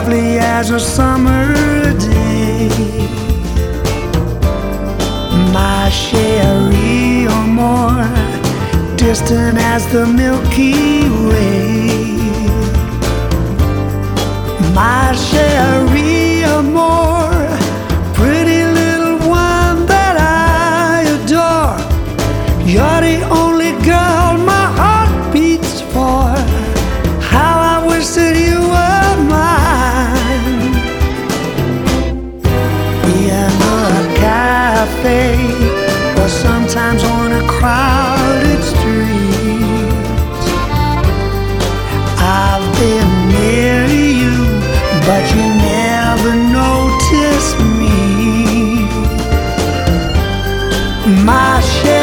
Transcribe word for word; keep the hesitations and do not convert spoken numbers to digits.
lovely as a summer day. My Cherie Amour, distant as the Milky Way. My Cherie Amour, pretty little one that I adore. You're the only girl my heart beats for. How I wish that you were mine. In a cafe, or sometimes on a crowded street, I've been near you, but you never noticed me. My